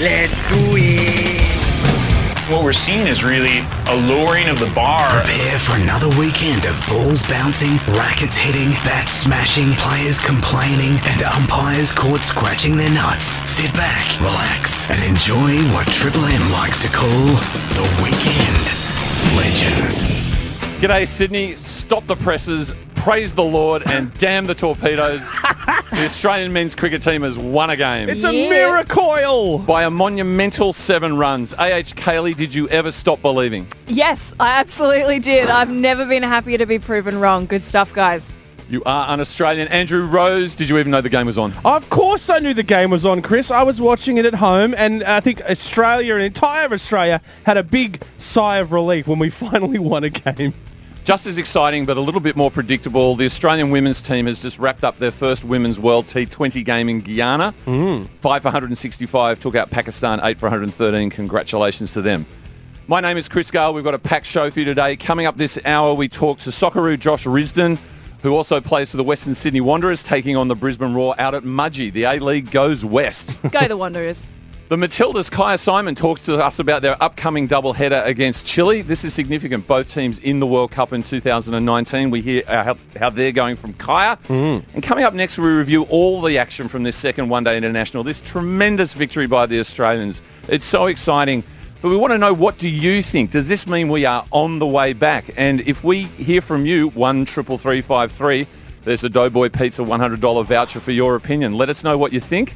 Let's do it. What we're seeing is really a lowering of the bar. Prepare for another weekend of balls bouncing, rackets hitting, bats smashing, players complaining, and umpires caught scratching their nuts. Sit back, relax, and enjoy what Triple M likes to call the Weekend Legends. G'day, Sydney. Stop the presses, praise the Lord, and damn the torpedoes. The Australian men's cricket team has won a game. It's a miracle! By a monumental 7 runs. A.H. Cayley, did you ever stop believing? Yes, I absolutely did. I've never been happier to be proven wrong. Good stuff, guys. You are un-Australian. Andrew Rose, did you even know the game was on? Of course I knew the game was on, Chris. I was watching it at home, and I think Australia and entire Australia had a big sigh of relief when we finally won a game. Just as exciting, but a little bit more predictable, the Australian women's team has just wrapped up their first Women's World T20 game in Guyana. 5 for 165, took out Pakistan 8 for 113. Congratulations to them. My name is Chris Gale. We've got a packed show for you today. Coming up this hour, we talk to Socceroo Josh Risdon, who also plays for the Western Sydney Wanderers, taking on the Brisbane Roar out at Mudgee. The A-League goes west. Go the Wanderers. The Matildas' Kaya Simon talks to us about their upcoming doubleheader against Chile. This is significant. Both teams in the World Cup in 2019. We hear how they're going from Kaya. And coming up next, we review all the action from this second one-day international. This tremendous victory by the Australians. It's so exciting. But we want to know, what do you think? Does this mean we are on the way back? And if we hear from you, 133353, there's a Doughboy Pizza $100 voucher for your opinion. Let us know what you think.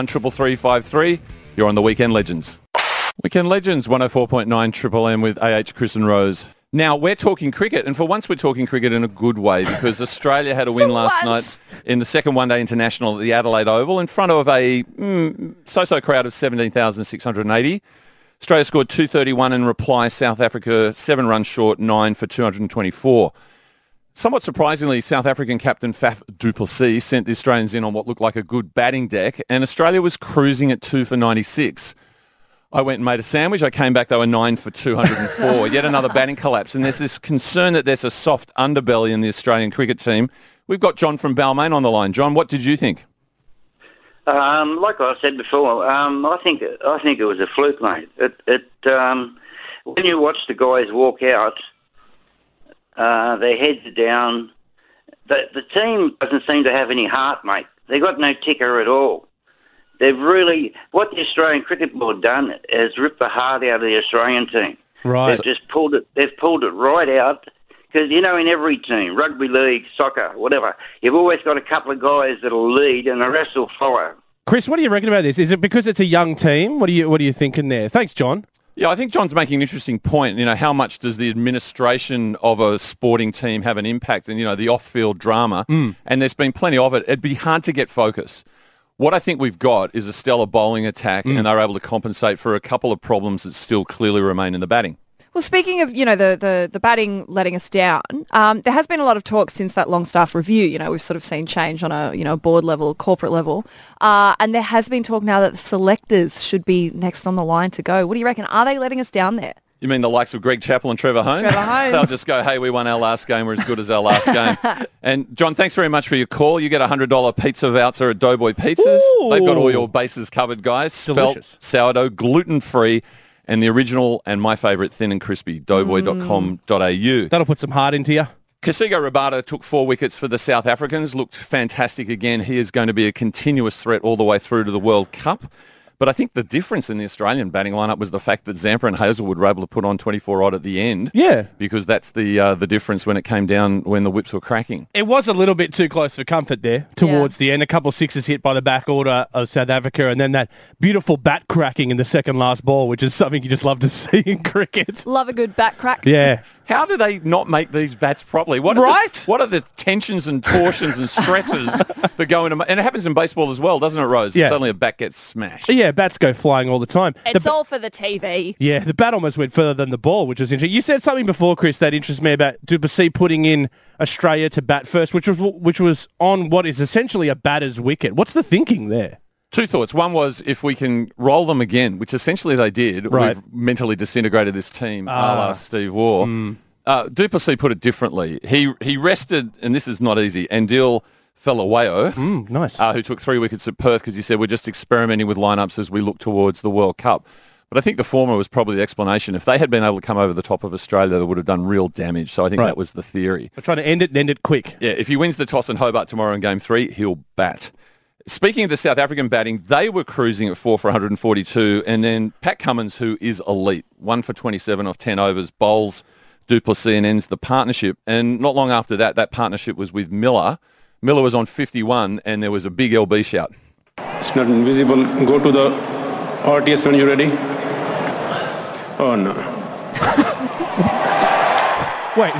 133353. You're on the Weekend Legends. Weekend Legends, 104.9 Triple M with AH, Chris and Rose. Now, we're talking cricket, and for once we're talking cricket in a good way, because Australia had a win last night in the second one-day international at the Adelaide Oval in front of a so-so crowd of 17,680. Australia scored 231 in reply. South Africa 7 runs short, 9 for 224. Somewhat surprisingly, South African captain Faf du Plessis sent the Australians in on what looked like a good batting deck, and Australia was cruising at 2 for 96. I went and made a sandwich. I came back, they were 9 for 204. Yet another batting collapse, and there's this concern that there's a soft underbelly in the Australian cricket team. We've got John from Balmain on the line. John, what did you think? Like I said before, I think it was a fluke, mate. When you watch the guys walk out, their heads are down. The team doesn't seem to have any heart, mate. They got no ticker at all. They've really, what the Australian Cricket Board done is ripped the heart out of the Australian team. Right. They've just pulled it right out. Because, in every team, rugby league, soccer, whatever, you've always got a couple of guys that'll lead and the rest will follow. Chris, what do you reckon about this? Is it because it's a young team? What are you thinking there? Thanks, John. Yeah, I think John's making an interesting point. How much does the administration of a sporting team have an impact, and, the off-field drama? And there's been plenty of it. It'd be hard to get focus. What I think we've got is a stellar bowling attack, and they're able to compensate for a couple of problems that still clearly remain in the batting. Well, speaking of, the batting letting us down, there has been a lot of talk since that Longstaff review. We've sort of seen change on a, board level, corporate level. And there has been talk now that the selectors should be next on the line to go. What do you reckon? Are they letting us down there? You mean the likes of Greg Chappell and Trevor Holmes? They'll just go, hey, we won our last game. We're as good as our last game. And, John, thanks very much for your call. You get a $100 pizza voucher at Doughboy Pizzas. Ooh. They've got all your bases covered, guys. Delicious. Spelt sourdough, gluten-free, and the original and my favourite, thin and crispy, doughboy.com.au. That'll put some heart into you. Kasigo Rabada took 4 wickets for the South Africans, looked fantastic again. He is going to be a continuous threat all the way through to the World Cup. But I think the difference in the Australian batting lineup was the fact that Zampa and Hazelwood were able to put on 24 odd at the end. Yeah. Because that's the difference when it came down, when the whips were cracking. It was a little bit too close for comfort there towards the end. A couple of sixes hit by the back order of South Africa, and then that beautiful bat cracking in the second last ball, which is something you just love to see in cricket. Love a good bat crack. Yeah. How do they not make these bats properly? What are the tensions and torsions and stresses that go into... And it happens in baseball as well, doesn't it, Rose? Yeah. Suddenly a bat gets smashed. Yeah, bats go flying all the time. It's all for the TV. Yeah, the bat almost went further than the ball, which was interesting. You said something before, Chris, that interests me about du Plessis putting in Australia to bat first, which was on what is essentially a batter's wicket. What's the thinking there? Two thoughts. One was, if we can roll them again, which essentially they did, right, we've mentally disintegrated this team, a la Steve Waugh. Du Plessis put it differently. He rested, and this is not easy, Andil Felaweo, Nice. who took 3 wickets at Perth because he said, we're just experimenting with lineups as we look towards the World Cup. But I think the former was probably the explanation. If they had been able to come over the top of Australia, they would have done real damage. So I think that was the theory. We're trying to end it and end it quick. Yeah, if he wins the toss in Hobart tomorrow in Game 3, he'll bat. Speaking of the South African batting, they were cruising at 4 for 142, and then Pat Cummins, who is elite, 1 for 27 off 10 overs, bowls du Plessis and ends the partnership. And not long after that, that partnership was with Miller. Miller was on 51, and there was a big LB shout. It's not invisible. Go to the RTS when you're ready. Oh no. Wait.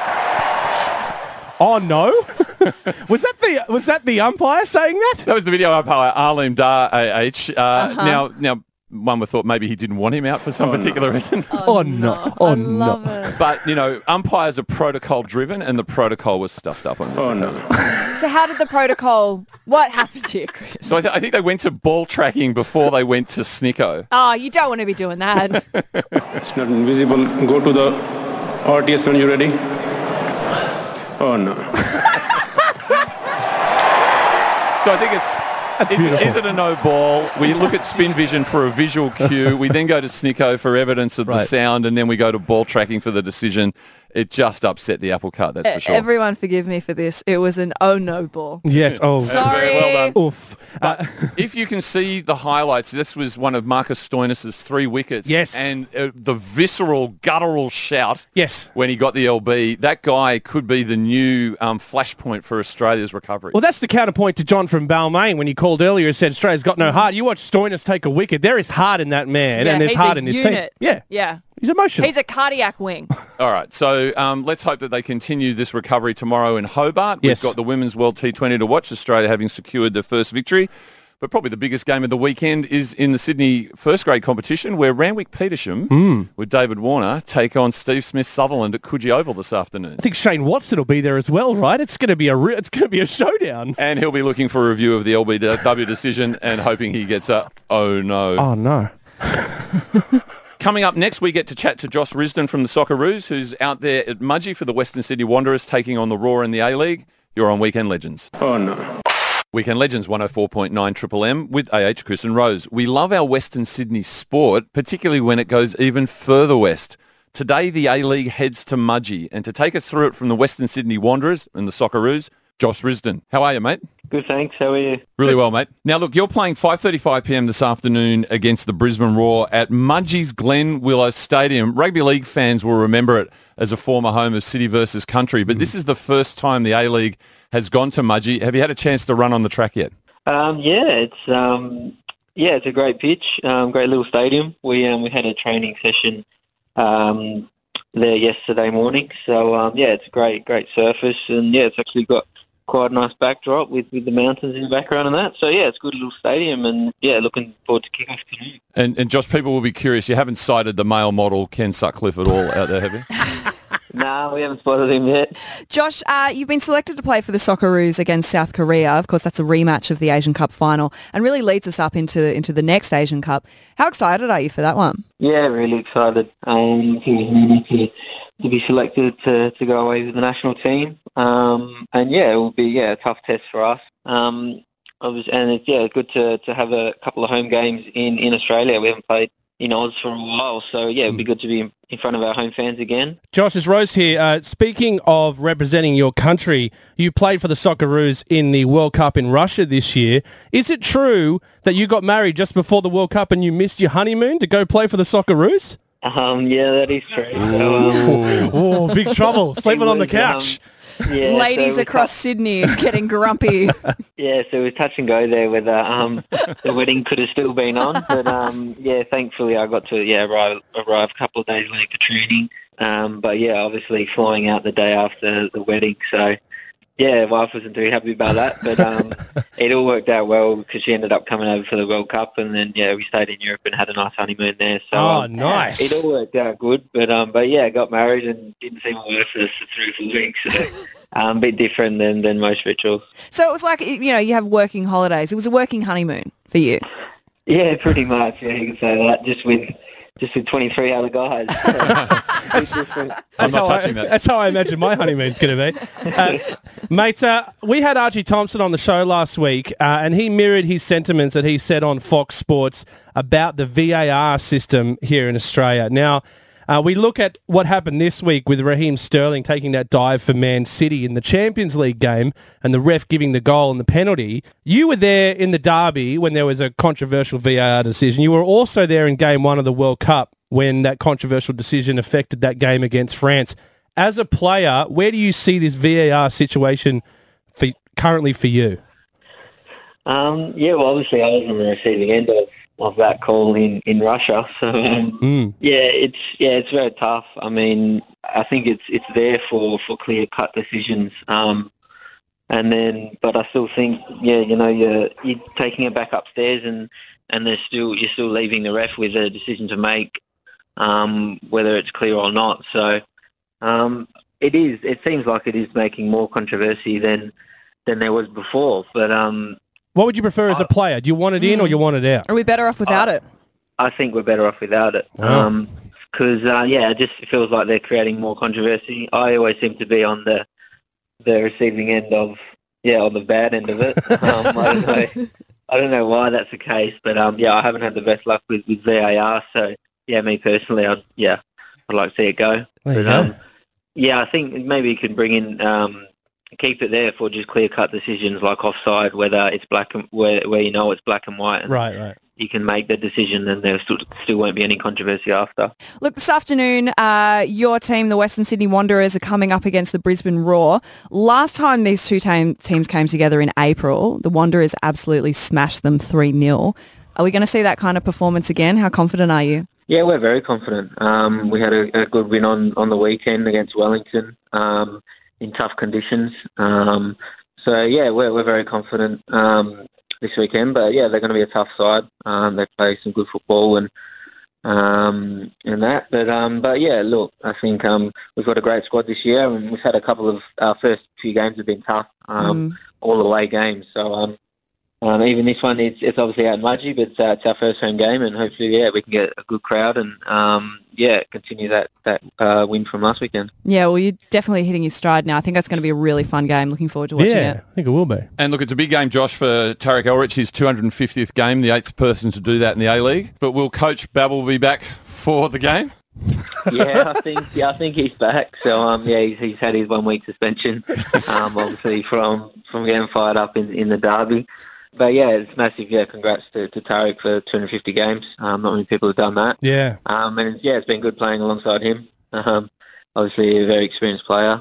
Oh no! was that the umpire saying that? That was the video umpire, Arleem Dar, AH. Now, one would thought maybe he didn't want him out for some particular reason. Oh no! Oh no! It. But, umpires are protocol driven, and the protocol was stuffed up on this. Oh no. So how did the protocol... What happened here, Chris? So I think they went to ball tracking before they went to Snicko. Oh, you don't want to be doing that. It's not invisible. Go to the RTS when you're ready. Oh no. So I think is it a no ball? We look at spin vision for a visual cue. We then go to Snicko for evidence of the sound, and then we go to ball tracking for the decision. It just upset the apple cart, that's for sure. Everyone forgive me for this. It was an no ball. Yes. Oh, Sorry. Very well done. Oof. If you can see the highlights, this was one of Marcus Stoinis' 3 wickets. Yes. And the visceral, guttural shout Yes. when he got the LB, that guy could be the new flashpoint for Australia's recovery. Well, that's the counterpoint to John from Balmain when he called earlier and said Australia's got no heart. You watch Stoinis take a wicket. There is heart in that man, and there's he's heart a in his unit. team. Yeah. Yeah. He's emotional. He's a cardiac wing. All right, so let's hope that they continue this recovery tomorrow in Hobart. Yes. We've got the Women's World T20 to watch, Australia having secured their first victory. But probably the biggest game of the weekend is in the Sydney first grade competition where Randwick Petersham with David Warner take on Steve Smith Sutherland at Coogee Oval this afternoon. I think Shane Watson will be there as well, right? It's going to be a showdown. And he'll be looking for a review of the LBW decision and hoping he gets a oh no. Oh no. Coming up next, we get to chat to Josh Risdon from the Socceroos, who's out there at Mudgee for the Western Sydney Wanderers, taking on the Roar in the A-League. You're on Weekend Legends. Oh no. Weekend Legends 104.9 Triple M with AH Chris and Rose. We love our Western Sydney sport, particularly when it goes even further west. Today, the A-League heads to Mudgee, and to take us through it from the Western Sydney Wanderers and the Socceroos, Josh Risdon. How are you, mate? Good, thanks. How are you? Really well, mate. Now, look, you're playing 5:35pm this afternoon against the Brisbane Roar at Mudgee's Glen Willow Stadium. Rugby league fans will remember it as a former home of city versus country, but this is the first time the A-League has gone to Mudgee. Have you had a chance to run on the track yet? It's a great pitch, great little stadium. We had a training session there yesterday morning, so it's a great surface, and it's actually got quite a nice backdrop with the mountains in the background and that. So it's a good little stadium, and looking forward to kick-off tonight. And Josh, people will be curious. You haven't cited the male model Ken Sutcliffe at all out there, have you? No, we haven't spotted him yet. Josh, you've been selected to play for the Socceroos against South Korea. Of course, that's a rematch of the Asian Cup final and really leads us up into the next Asian Cup. How excited are you for that one? Yeah, really excited to be selected to go away with the national team. It will be a tough test for us. It's good to have a couple of home games in Australia. We haven't played in Oz for a while, so it would be good to be in front of our home fans again. Josh, it's Rose here. Speaking of representing your country, you played for the Socceroos in the World Cup in Russia this year. Is it true that you got married just before the World Cup and you missed your honeymoon to go play for the Socceroos? That is true. Oh, big trouble. Sleeping on the couch. Ladies across Sydney getting grumpy. So it was touch and go there whether the wedding could have still been on. But thankfully I got to arrive a couple of days late for training. Obviously flying out the day after the wedding. So wife wasn't too happy about that. But it all worked out well because she ended up coming over for the World Cup, and then we stayed in Europe and had a nice honeymoon there. So nice. It all worked out good. But I got married and didn't see my wife for 3 or 4 weeks. So a bit different than most rituals. So it was like, you have working holidays. It was a working honeymoon for you. Yeah, pretty much. Yeah, you can say that. Just with just with 23 other guys. I'm not touching that. That's how I imagine my honeymoon's going to be. Mate, we had Archie Thompson on the show last week, and he mirrored his sentiments that he said on Fox Sports about the VAR system here in Australia. Now, we look at what happened this week with Raheem Sterling taking that dive for Man City in the Champions League game and the ref giving the goal and the penalty. You were there in the derby when there was a controversial VAR decision. You were also there in Game 1 of the World Cup when that controversial decision affected that game against France. As a player, where do you see this VAR situation currently for you? Yeah, well, obviously I was on the receiving end of that call in Russia. So it's very tough. I mean, I think it's there for clear cut decisions. But I still think you're taking it back upstairs and you're still leaving the ref with a decision to make, whether it's clear or not. So it seems like it is making more controversy than there was before. But what would you prefer as a player? Do you want it in or you want it out? Are we better off without it? I think we're better off without it. Because, it just feels like they're creating more controversy. I always seem to be on the receiving end of, on the bad end of it. I don't know why that's the case, but, I haven't had the best luck with VAR. So, me personally, I'd like to see it go. I think maybe you could bring in... keep it there for just clear-cut decisions like offside, whether it's black and where it's black and white. And right. You can make the decision, and there still won't be any controversy after. Look, this afternoon, your team, the Western Sydney Wanderers, are coming up against the Brisbane Roar. Last time these two teams came together in April, the Wanderers absolutely smashed them 3-0. Are we going to see that kind of performance again? How confident are you? Yeah, we're very confident. We had a good win on the weekend against Wellington. In tough conditions. We're very confident this weekend. But, they're going to be a tough side. They play some good football and that. But look, I think we've got a great squad this year, and we've had a couple of our first few games have been tough, all away games. So even this one, it's obviously out in Mudgee, but it's our first home game, and hopefully, we can get a good crowd and, continue that win from last weekend. Yeah, well, you're definitely hitting your stride now. I think that's going to be a really fun game. Looking forward to watching it. Yeah, I think it will be. And look, it's a big game, Josh, for Tarek Elrich, his 250th game, the 8th person to do that in the A-League. But will Coach Babel be back for the game? I think he's back. So he's had his 1 week suspension, obviously from getting fired up in the derby. But it's massive. Congrats to Tarek for 250 games. Not many people have done that. Yeah. It's been good playing alongside him. Obviously a very experienced player.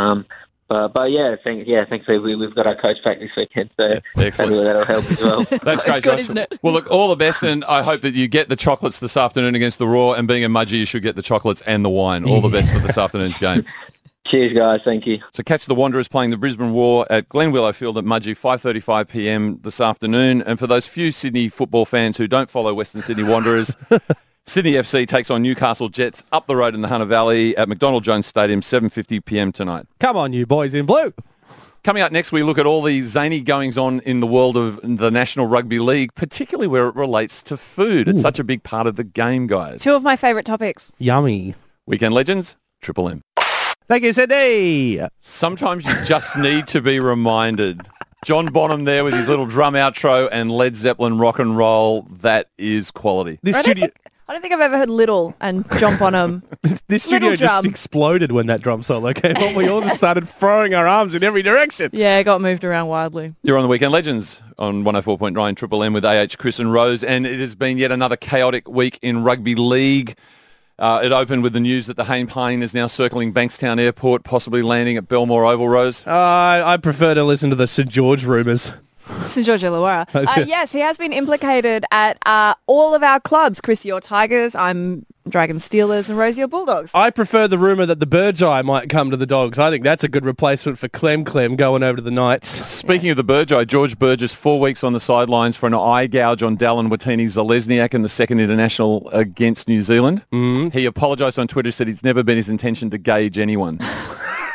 Thankfully we've got our coach back this weekend, so hopefully that'll help as well. That's great, good, Josh. isn't it? Well, look, all the best, and I hope that you get the chocolates this afternoon against the Roar, and being a Mudgee, you should get the chocolates and the wine. All the best for this afternoon's game. Cheers, guys. Thank you. So catch the Wanderers playing the Brisbane Roar at Glen Willow Field at Mudgee, 5:35 p.m. this afternoon. And for those few Sydney football fans who don't follow Western Sydney Wanderers, Sydney FC takes on Newcastle Jets up the road in the Hunter Valley at McDonald Jones Stadium, 7:50 p.m. tonight. Come on, you boys in blue. Coming up next, we look at all the zany goings-on in the world of the National Rugby League, particularly where it relates to food. It's such a big part of the game, guys. Two of my favourite topics. Yummy. Weekend Legends, Triple M. Thank you, Sydney. Sometimes you just need to be reminded. John Bonham there with his little drum outro and Led Zeppelin rock and roll. That is quality. This studio... I don't think I've ever heard Little and John Bonham. This studio just exploded when that drum solo came on. We all just started throwing our arms in every direction. Yeah, it got moved around wildly. You're on the Weekend Legends on 104.9 Triple M with AH, Chris and Rose, and it has been yet another chaotic week in rugby league. It opened with the news that the Hayne plane is now circling Bankstown Airport, possibly landing at Belmore Oval, Rose. I prefer to listen to the St George rumours. St George Illawarra. Yes, he has been implicated at all of our clubs. Chris, your Tigers, I'm Dragon Steelers, and Rosie, your Bulldogs. I prefer the rumour that the Burgeye might come to the Dogs. I think that's a good replacement for Clem going over to the Knights. Speaking of the Burgeye, George Burgess, 4 weeks on the sidelines for an eye gouge on Dallin Watini-Zalesniak in the second international against New Zealand. Mm-hmm. He apologised on Twitter, said it's never been his intention to gauge anyone.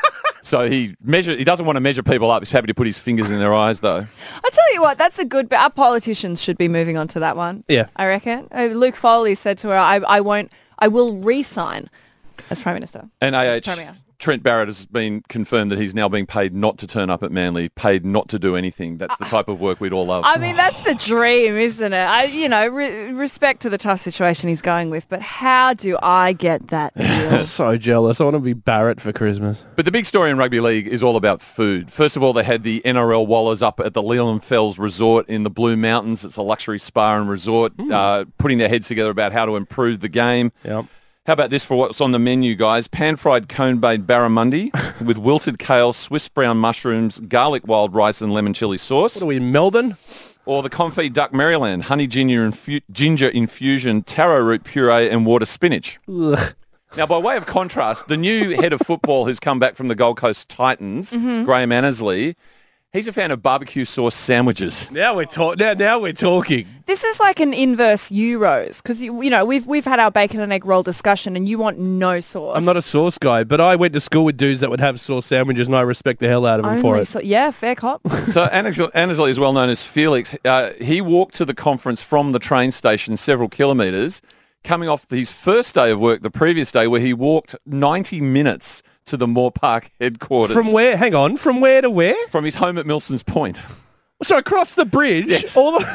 So he doesn't want to measure people up. He's happy to put his fingers in their eyes, though. I tell you what, that's a good bit. Our politicians should be moving on to that one. Yeah. I reckon. Luke Foley said to her, I will re-sign as Prime Minister. And Premier. Trent Barrett has been confirmed that he's now being paid not to turn up at Manly, paid not to do anything. That's the type of work we'd all love. I mean, that's the dream, isn't it? Respect to the tough situation he's going with, but how do I get that deal? So jealous. I want to be Barrett for Christmas. But the big story in rugby league is all about food. First of all, they had the NRL Wallers up at the Leland Fells Resort in the Blue Mountains. It's a luxury spa and resort, putting their heads together about how to improve the game. Yep. How about this for what's on the menu, guys? Pan-fried cone-baked barramundi with wilted kale, Swiss brown mushrooms, garlic wild rice and lemon chilli sauce. What are we, in Melbourne? Or the confit duck Maryland, honey ginger infusion, taro root puree and water spinach. Ugh. Now, by way of contrast, the new head of football who's come back from the Gold Coast Titans, Graham Annesley, he's a fan of barbecue sauce sandwiches. Now we're talking. This is like an inverse Euros because we've had our bacon and egg roll discussion, and you want no sauce. I'm not a sauce guy, but I went to school with dudes that would have sauce sandwiches, and I respect the hell out of them for it. Yeah, fair cop. So Annesley is well known as Felix. He walked to the conference from the train station several kilometres, coming off his first day of work the previous day, where he walked 90 minutes to the Moore Park headquarters. From where? Hang on. From where to where? From his home at Milson's Point. So across the bridge? Yes.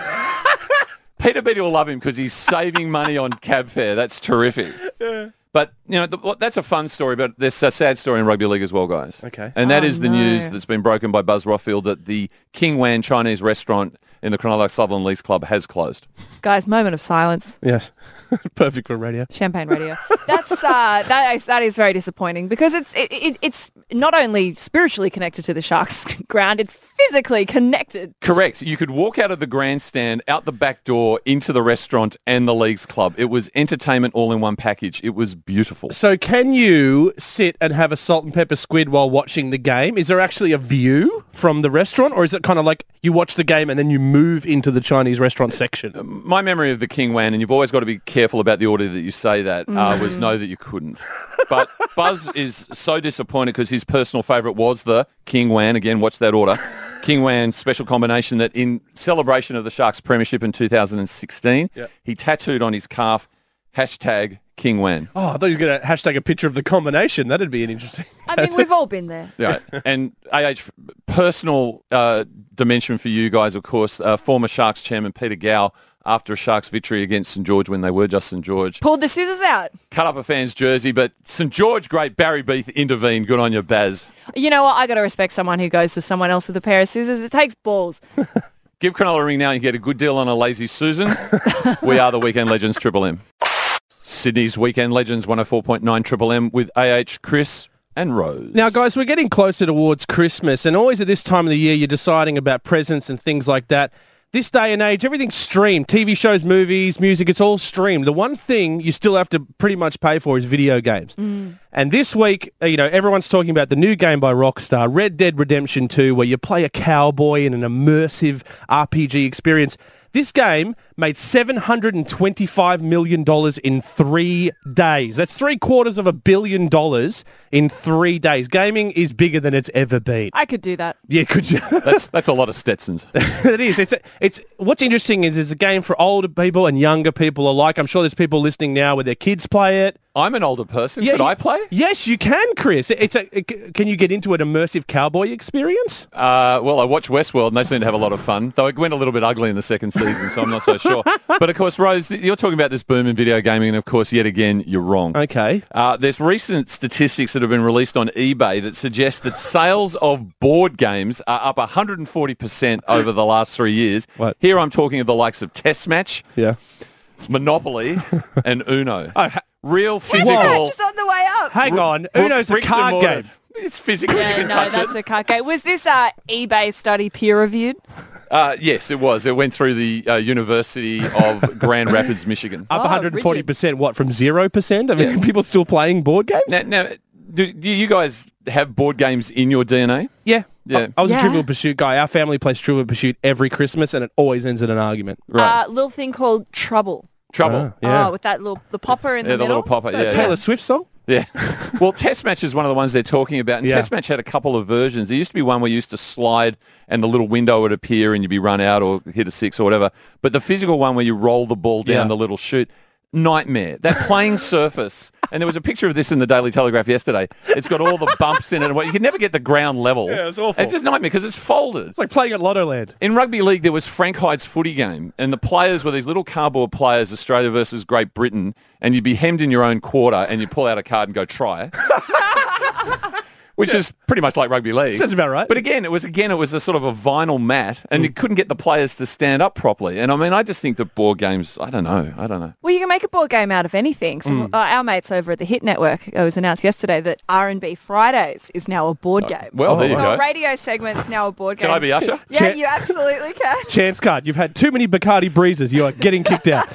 Peter Beattie will love him because he's saving money on cab fare. That's terrific. Yeah. But, that's a fun story, but there's a sad story in rugby league as well, guys. Okay. And that is the news that's been broken by Buzz Rothfield that the King Wan Chinese restaurant in the Cronulla Sutherland Leagues Club has closed. Guys, moment of silence. Yes. Perfect for radio. Champagne radio. That's that is very disappointing because it's not only spiritually connected to the Sharks ground, it's physically connected. Correct. You could walk out of the grandstand, out the back door, into the restaurant and the Leagues Club. It was entertainment all in one package. It was beautiful. So can you sit and have a salt and pepper squid while watching the game? Is there actually a view from the restaurant, or is it kind of like you watch the game and then you move into the Chinese restaurant section? My memory of the King Wan, and you've always got to be careful about the order that you say that, was no, that you couldn't. But Buzz is so disappointed because his personal favourite was the King Wan. Again, watch that order. King Wan special combination that in celebration of the Sharks premiership in 2016, he tattooed on his calf, #King Wan. Oh, I thought you were going to hashtag a picture of the combination. That'd be an interesting I mean, we've all been there. Yeah. And personal dimension for you guys, of course, former Sharks chairman Peter Gow, after a Sharks victory against St George when they were just St George, pulled the scissors out. Cut up a fan's jersey, but St George great Barry Beath intervened. Good on you, Baz. You know what? I got to respect someone who goes to someone else with a pair of scissors. It takes balls. Give Cronulla a ring now and you get a good deal on a Lazy Susan. We are the Weekend Legends Triple M. Sydney's Weekend Legends 104.9 Triple M with AH, Chris and Rose. Now, guys, we're getting closer towards Christmas, and always at this time of the year, you're deciding about presents and things like that. This day and age, everything's streamed. TV shows, movies, music, it's all streamed. The one thing you still have to pretty much pay for is video games. And this week, everyone's talking about the new game by Rockstar, Red Dead Redemption 2, where you play a cowboy in an immersive RPG experience. This game made $725 million in 3 days. That's $750 million in 3 days. Gaming is bigger than it's ever been. I could do that. Yeah, could you? That's a lot of Stetsons. It is. It's what's interesting is it's a game for older people and younger people alike. I'm sure there's people listening now where their kids play it. I'm an older person. Could I play? Yes, you can, Chris. Can you get into an immersive cowboy experience? Well, I watch Westworld and they seem to have a lot of fun, though it went a little bit ugly in the second season, so I'm not so sure. But of course, Rose, you're talking about this boom in video gaming, and of course, yet again, you're wrong. Okay. There's recent statistics that have been released on eBay that suggest that sales of board games are up 140% over the last 3 years. What? Here I'm talking of the likes of Test Match, Monopoly, and Uno. Real physical. Match is on the way up. Hang on. Uno's a card game. It's physical. You can touch that's it. a card game. Was this eBay study peer-reviewed? Yes, it was. It went through the University of Grand Rapids, Michigan. Up 140%, what, from 0%? I mean, people still playing board games? Now do you guys have board games in your DNA? Yeah. Yeah. I was a Trivial Pursuit guy. Our family plays Trivial Pursuit every Christmas, and it always ends in an argument. Right. Little thing called Trouble. Trouble. Yeah. Oh, with that the popper in the middle. The little popper, Taylor Swift song? Yeah. Well, Test Match is one of the ones they're talking about. And Yeah. Test Match had a couple of versions. There used to be one where you used to slide and the little window would appear and you'd be run out or hit a 6 or whatever. But the physical one where you roll the ball down the little chute, nightmare. That playing surface. And there was a picture of this in the Daily Telegraph yesterday. It's got all the bumps in it. You can never get the ground level. Yeah, it's awful. It's just nightmare because it's folded. It's like playing at Lottoland. In rugby league, there was Frank Hyde's footy game, and the players were these little cardboard players, Australia versus Great Britain, and you'd be hemmed in your own quarter, and you'd pull out a card and go try. Which is pretty much like rugby league. Sounds about right. But again, it was a sort of a vinyl mat, and you couldn't get the players to stand up properly. And I mean, I just think that board games, I don't know. Well, you can make a board game out of anything. So our mates over at the Hit Network, it was announced yesterday that R&B Fridays is now a board game. Well, there you so go. a radio segment's now a board game. Can I be Usher? Yeah, you absolutely can. Chance card. You've had too many Bacardi Breezes. You are getting kicked out.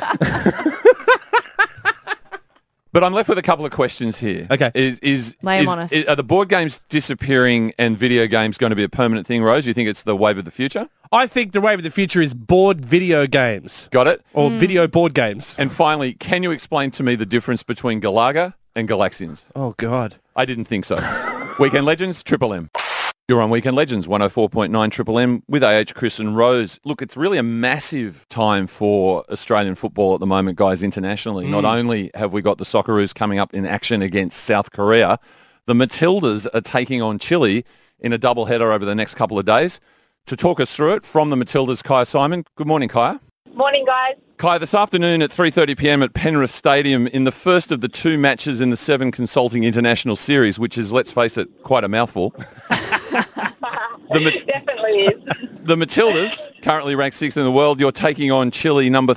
But I'm left with a couple of questions here. Lay 'em on us. Are the board games disappearing and video games going to be a permanent thing, Rose? You think it's the wave of the future? I think the wave of the future is board video games. Got it? Or video board games. And finally, can you explain to me the difference between Galaga and Galaxians? Oh, God. I didn't think so. Weekend Legends, Triple M. You're on Weekend Legends, 104.9 Triple M with AH, Chris and Rose. Look, it's really a massive time for Australian football at the moment, guys, internationally. Not only have we got the Socceroos coming up in action against South Korea, the Matildas are taking on Chile in a doubleheader over the next couple of days. To talk us through it, from the Matildas, Kaya Simon. Good morning, Kaya. Morning, guys. Kaya, this afternoon at 3:30pm at Penrith Stadium in the first of the 2 matches in the 7 Consulting International Series, which is, let's face it, quite a mouthful. Definitely is. The Matildas, currently ranked 6th in the world, you're taking on Chile, number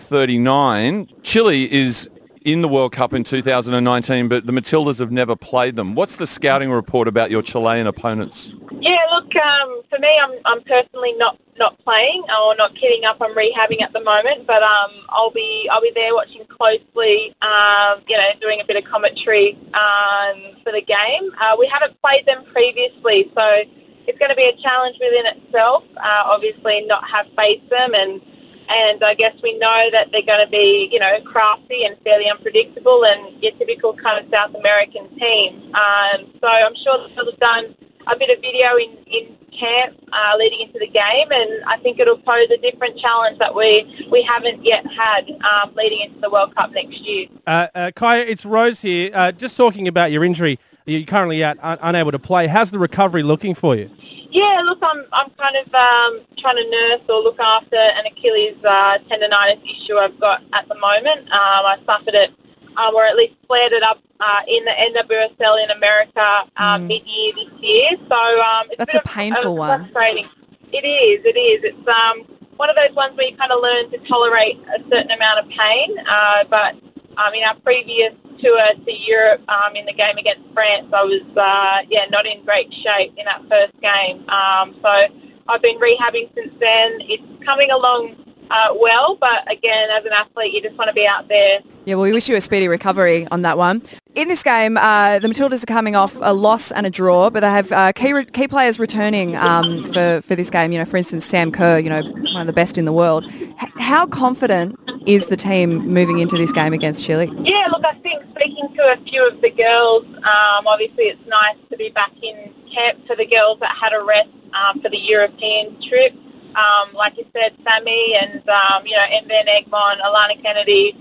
39. Chile is in the World Cup in 2019, but the Matildas have never played them. What's the scouting report about your Chilean opponents? Yeah, look, for me, I'm personally not playing or not kitting up. I'm rehabbing at the moment, but I'll be there watching closely. Doing a bit of commentary for the game. We haven't played them previously, so it's going to be a challenge within itself. Obviously, not have faced them, and I guess we know that they're going to be, crafty and fairly unpredictable, and your typical kind of South American team. So I'm sure they'll have done a bit of video in camp leading into the game, and I think it'll pose a different challenge that we haven't yet had leading into the World Cup next year. Kaya, it's Rose here. Just talking about your injury, you're currently out, unable to play. How's the recovery looking for you? Yeah, look, I'm kind of trying to nurse or look after an Achilles tendonitis issue I've got at the moment. I suffered it, or at least flared it up in the NWSL in America mid-year this year. So That's a painful one. Frustrating. It is. It's one of those ones where you kind of learn to tolerate a certain amount of pain. But in our previous tour to Europe in the game against France, I was not in great shape in that first game. So I've been rehabbing since then. It's coming along well, but again, as an athlete, you just want to be out there. Yeah, well, we wish you a speedy recovery on that one. In this game, the Matildas are coming off a loss and a draw, but they have key players returning for this game. For instance, Sam Kerr, one of the best in the world. How confident is the team moving into this game against Chile? Yeah, look, I think speaking to a few of the girls, obviously it's nice to be back in camp for the girls that had a rest for the European trip. Like you said, Sammy and, M. Van Egmond, Alana Kennedy,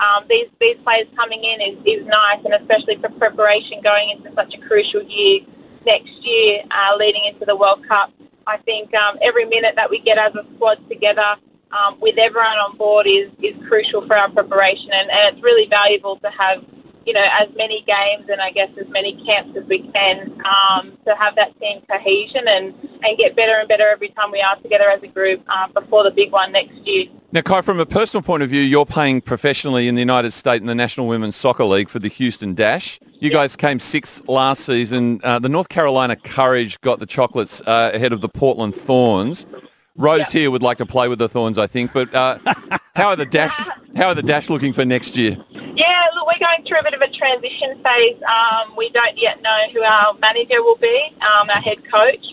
these players coming in is nice, and especially for preparation going into such a crucial year next year, leading into the World Cup. I think every minute that we get as a squad together with everyone on board is crucial for our preparation, and it's really valuable to have as many games and I guess as many camps as we can to have that team cohesion and get better and better every time we are together as a group before the big one next year. Now, Kai, from a personal point of view, you're playing professionally in the United States in the National Women's Soccer League for the Houston Dash. You guys came 6th last season. The North Carolina Courage got the chocolates ahead of the Portland Thorns. Rose here would like to play with the Thorns, I think, but how are the Dash looking for next year? Yeah, look, we're going through a bit of a transition phase. We don't yet know who our manager will be, our head coach.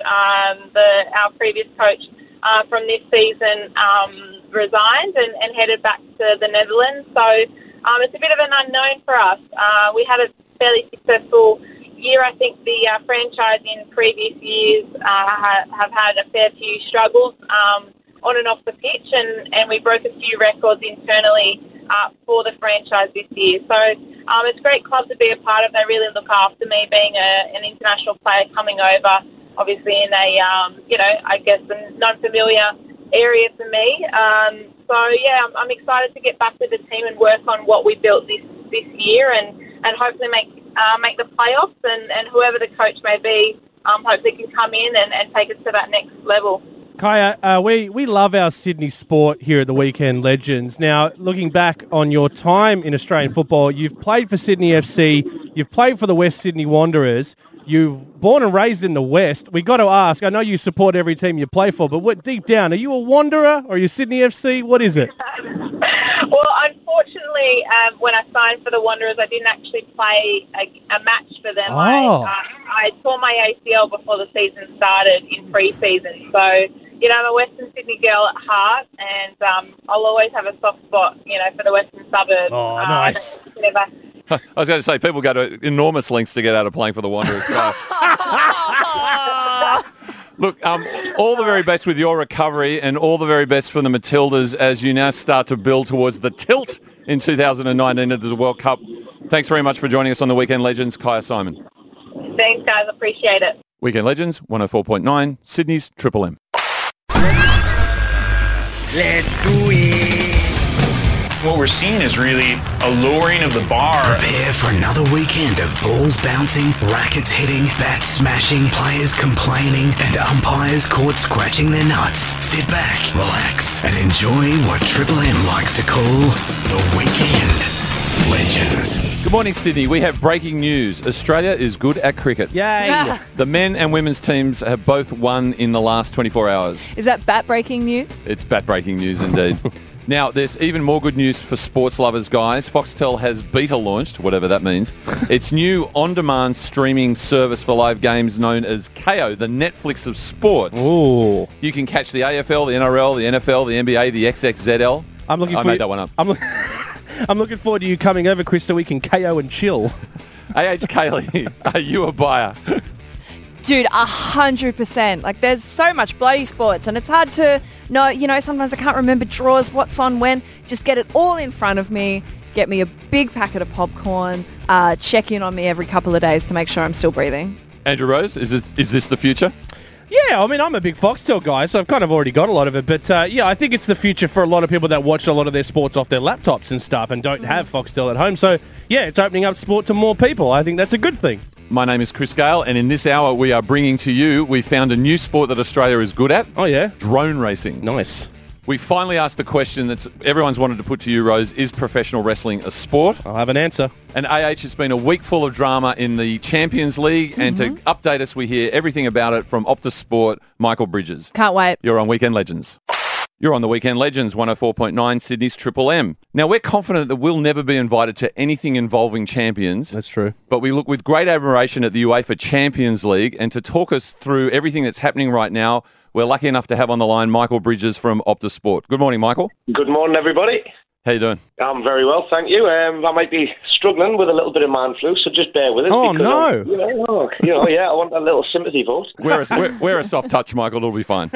Our previous coach from this season resigned and headed back to the Netherlands. So it's a bit of an unknown for us. We had a fairly successful year. I think the franchise in previous years have had a fair few struggles on and off the pitch, and we broke a few records internally for the franchise this year. So it's a great club to be a part of. They really look after me, being an international player coming over, obviously in a, I guess a non-familiar area for me. So yeah, I'm excited to get back with the team and work on what we built this year, and hopefully make the playoffs, and whoever the coach may be, hopefully can come in and take us to that next level. Kaya, we love our Sydney sport here at the Weekend Legends. Now, looking back on your time in Australian football, you've played for Sydney FC, you've played for the West Sydney Wanderers, you've born and raised in the West. We got to ask, I know you support every team you play for, but what deep down, are you a Wanderer or are you Sydney FC? What is it? Well, unfortunately, when I signed for the Wanderers, I didn't actually play a match for them. Oh. I tore my ACL before the season started in pre-season. So, I'm a Western Sydney girl at heart, and I'll always have a soft spot, for the Western suburbs. Oh, nice. I was going to say, people go to enormous lengths to get out of playing for the Wanderers. Look, all the very best with your recovery, and all the very best for the Matildas as you now start to build towards the tilt in 2019 at the World Cup. Thanks very much for joining us on the Weekend Legends, Kaya Simon. Thanks, guys. Appreciate it. Weekend Legends, 104.9, Sydney's Triple M. Let's do it. What we're seeing is really a lowering of the bar. Prepare for another weekend of balls bouncing, rackets hitting, bats smashing, players complaining, and umpires caught scratching their nuts. Sit back, relax, and enjoy what Triple M likes to call the Weekend Legends. Good morning, Sydney. We have breaking news. Australia is good at cricket. Yay! The men and women's teams have both won in the last 24 hours. Is that bat-breaking news? It's bat-breaking news indeed. Now, there's even more good news for sports lovers, guys. Foxtel has beta launched, whatever that means, its new on-demand streaming service for live games known as Kayo, the Netflix of sports. Ooh. You can catch the AFL, the NRL, the NFL, the NBA, the XXZL. I made that one up. I'm looking forward to you coming over, Chris, so we can KO and chill. A.H. Kaylee, are you a buyer? Dude, 100%. Like, there's so much bloody sports, and it's hard to know, sometimes I can't remember draws, what's on when. Just get it all in front of me, get me a big packet of popcorn, check in on me every couple of days to make sure I'm still breathing. Andrew Rose, is this the future? Yeah, I mean, I'm a big Foxtel guy, so I've kind of already got a lot of it. But, I think it's the future for a lot of people that watch a lot of their sports off their laptops and stuff and don't have Foxtel at home. So, yeah, it's opening up sport to more people. I think that's a good thing. My name is Chris Gale, and in this hour we are bringing to you, we found a new sport that Australia is good at. Oh, yeah? Drone racing. Nice. We finally asked the question that everyone's wanted to put to you, Rose, is professional wrestling a sport? I'll have an answer. And AH, it's been a week full of drama in the Champions League, and to update us, we hear everything about it from Optus Sport, Michael Bridges. Can't wait. You're on Weekend Legends. You're on the Weekend Legends, 104.9 Sydney's Triple M. Now, we're confident that we'll never be invited to anything involving champions. That's true. But we look with great admiration at the UEFA Champions League, and to talk us through everything that's happening right now, we're lucky enough to have on the line Michael Bridges from Optus Sport. Good morning, Michael. Good morning, everybody. How you doing? I'm very well, thank you. I might be struggling with a little bit of man flu, so just bear with us. Oh, no. I want a little sympathy vote. Wear a soft touch, Michael. It'll be fine.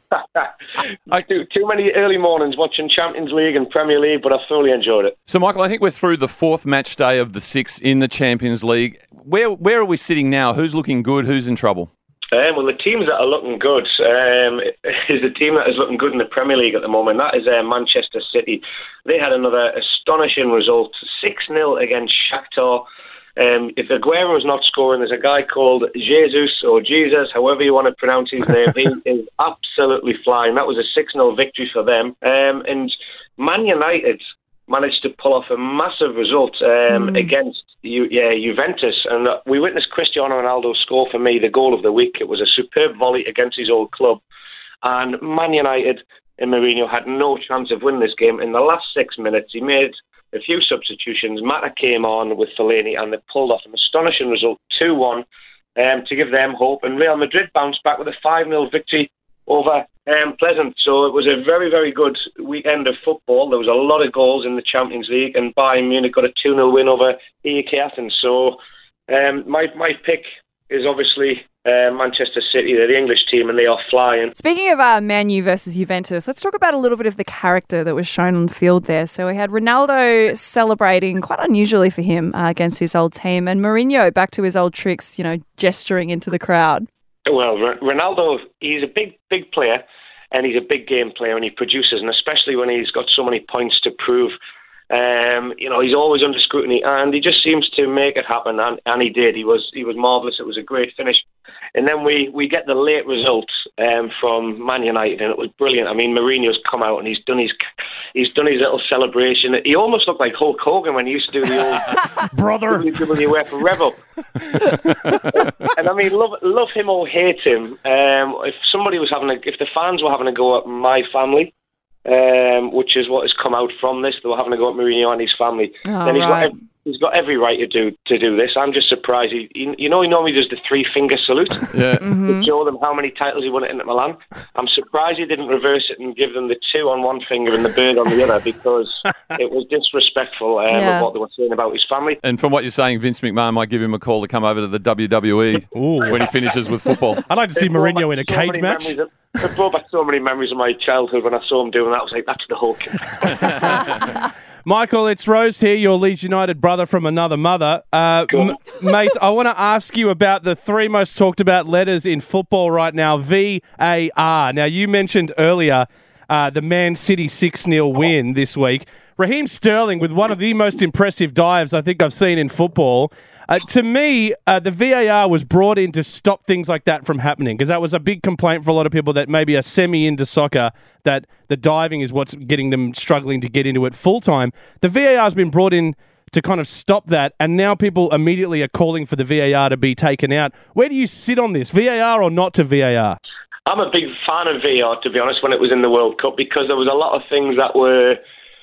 Too many early mornings watching Champions League and Premier League, but I've thoroughly enjoyed it. So, Michael, I think we're through the fourth match day of the 6 in the Champions League. Where are we sitting now? Who's looking good? Who's in trouble? Well, the teams that are looking good is the team that is looking good in the Premier League at the moment. That is Manchester City. They had another astonishing result, 6-0 against Shakhtar. If Aguero is not scoring, there's a guy called Jesus, or Jesus, however you want to pronounce his name. He is absolutely flying. That was a 6-0 victory for them. And Man United managed to pull off a massive result against Juventus, and we witnessed Cristiano Ronaldo score, for me, the goal of the week. It was a superb volley against his old club, and Man United and Mourinho had no chance of winning this game. In the last 6 minutes, he made a few substitutions. Mata came on with Fellaini, and they pulled off an astonishing result, 2-1, to give them hope, and Real Madrid bounced back with a 5-0 victory over Pleasant. So it was a very, very good weekend of football. There was a lot of goals in the Champions League, and Bayern Munich got a 2-0 win over AEK Athens. So My pick is obviously Manchester City. They're the English team and they are flying. Speaking of Man U versus Juventus, let's talk about a little bit of the character that was shown on the field there. So we had Ronaldo celebrating quite unusually for him against his old team, and Mourinho back to his old tricks, gesturing into the crowd. Well, Ronaldo, he's a big player and he's a big game player and he produces, and especially when he's got so many points to prove. He's always under scrutiny and he just seems to make it happen, and he did. He was marvellous. It was a great finish. And then we get the late results from Man United, and it was brilliant. I mean, Mourinho's come out and he's done his little celebration. He almost looked like Hulk Hogan when he used to do the old brother WWF Rebel. And I mean, love him or hate him. If the fans were having a go at my family, which is what has come out from this, they were having a go at Mourinho and his family, then he's got every right to do this. I'm just surprised. He normally does the 3-finger salute to show them how many titles he won at Inter Milan. I'm surprised he didn't reverse it and give them the 2 on one finger and the bird on the other, because it was disrespectful of what they were saying about his family. And from what you're saying, Vince McMahon might give him a call to come over to the WWE when he finishes with football. I'd like to see Mourinho in a cage match. It brought back so many memories of my childhood when I saw him doing that. I was like, that's the Hulk. Michael, it's Rose here, your Leeds United brother from another mother. Mate, I want to ask you about the 3 most talked about letters in football right now, VAR. Now, you mentioned earlier the Man City 6-0 win this week. Raheem Sterling with one of the most impressive dives I think I've seen in football. To me, the VAR was brought in to stop things like that from happening, because that was a big complaint for a lot of people that maybe are semi-into soccer, that the diving is what's getting them struggling to get into it full-time. The VAR has been brought in to kind of stop that, and now people immediately are calling for the VAR to be taken out. Where do you sit on this, VAR or not to VAR? I'm a big fan of VAR, to be honest, when it was in the World Cup, because there was a lot of things that were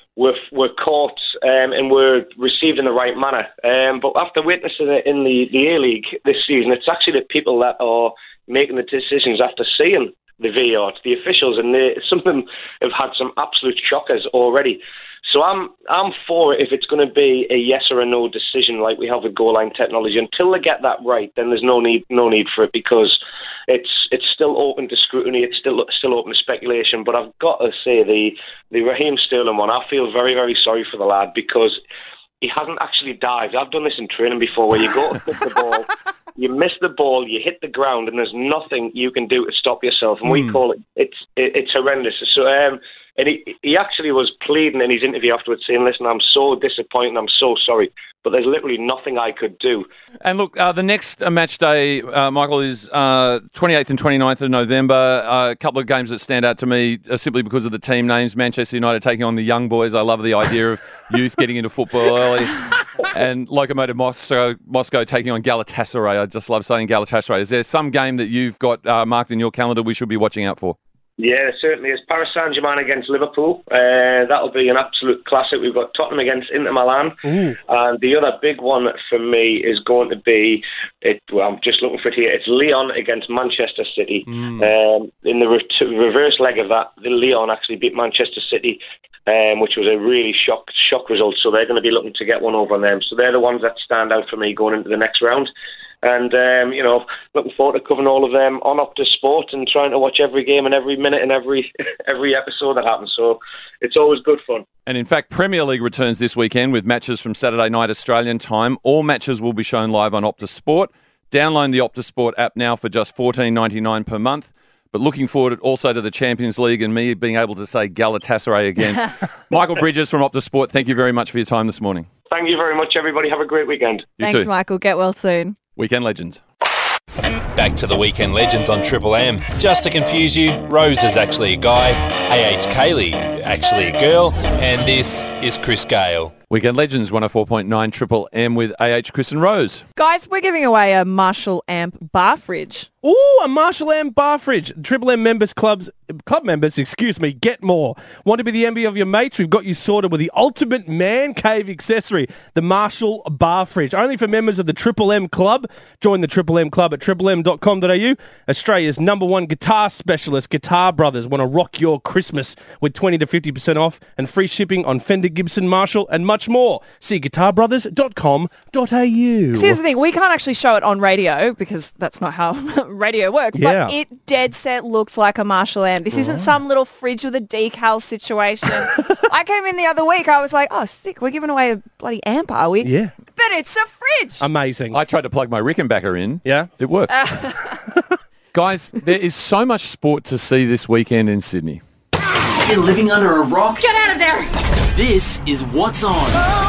caught and were received in the right manner. But after witnessing it in the A-League this season, it's actually the people that are making the decisions after seeing the VAR, it's the officials, and some of them have had some absolute shockers already. So I'm for it if it's going to be a yes or a no decision like we have with goal line technology. Until they get that right, then there's no need for it, because it's still open to scrutiny. It's still open to speculation. But I've got to say the Raheem Sterling one, I feel very, very sorry for the lad, because he hasn't actually dived. I've done this in training before, where you go to hit the ball, you miss the ball, you hit the ground, and there's nothing you can do to stop yourself. And we call it's horrendous. So and he actually was pleading in his interview afterwards, saying, listen, I'm so disappointed, I'm so sorry, but there's literally nothing I could do. And look, the next match day, Michael, is 28th and 29th of November. A couple of games that stand out to me simply because of the team names. Manchester United taking on the young boys. I love the idea of youth getting into football early. And Lokomotiv Moscow taking on Galatasaray. I just love saying Galatasaray. Is there some game that you've got marked in your calendar we should be watching out for? Yeah, certainly. It's Paris Saint-Germain against Liverpool. That'll be an absolute classic. We've got Tottenham against Inter Milan. Ooh. And the other big one for me is going to be, I'm just looking for it here, it's Lyon against Manchester City. In the reverse leg of that, the Lyon actually beat Manchester City, which was a really shock result. So they're going to be looking to get one over on them. So they're the ones that stand out for me going into the next round. And, looking forward to covering all of them on Optus Sport and trying to watch every game and every minute and every episode that happens. So it's always good fun. And in fact, Premier League returns this weekend with matches from Saturday night Australian time. All matches will be shown live on Optus Sport. Download the Optus Sport app now for just $14.99 per month. But looking forward also to the Champions League and me being able to say Galatasaray again. Michael Bridges from Optus Sport, thank you very much for your time this morning. Thank you very much, everybody. Have a great weekend. Thanks, Michael. Get well soon. Weekend Legends. Back to the Weekend Legends on Triple M. Just to confuse you, Rose is actually a guy, A.H. Kaylee actually a girl, and this is Chris Gale. Weekend Legends, 104.9 Triple M with A.H. Chris and Rose. Guys, we're giving away a Marshall Amp bar fridge. Ooh, a Marshall Amp bar fridge. Triple M members club members, get more. Want to be the envy of your mates? We've got you sorted with the ultimate man cave accessory, the Marshall bar fridge. Only for members of the Triple M Club. Join the Triple M Club at triplem.com.au. Australia's #1 guitar specialist, Guitar Brothers, want to rock your Christmas with 20 to 50% off and free shipping on Fender, Gibson, Marshall and much much more. See guitarbrothers.com.au. Here's the thing, we can't actually show it on radio because that's not how radio works, Yeah. but it dead set looks like a Marshall amp. This isn't some little fridge with a decal situation. I came in the other week, I was like, oh, sick, we're giving away a bloody amp, are we? Yeah. But it's a fridge. Amazing. I tried to plug my Rickenbacker in. Yeah? It worked. Guys, there is so much sport to see this weekend in Sydney. You're living under a rock? Get out of there. This is What's On.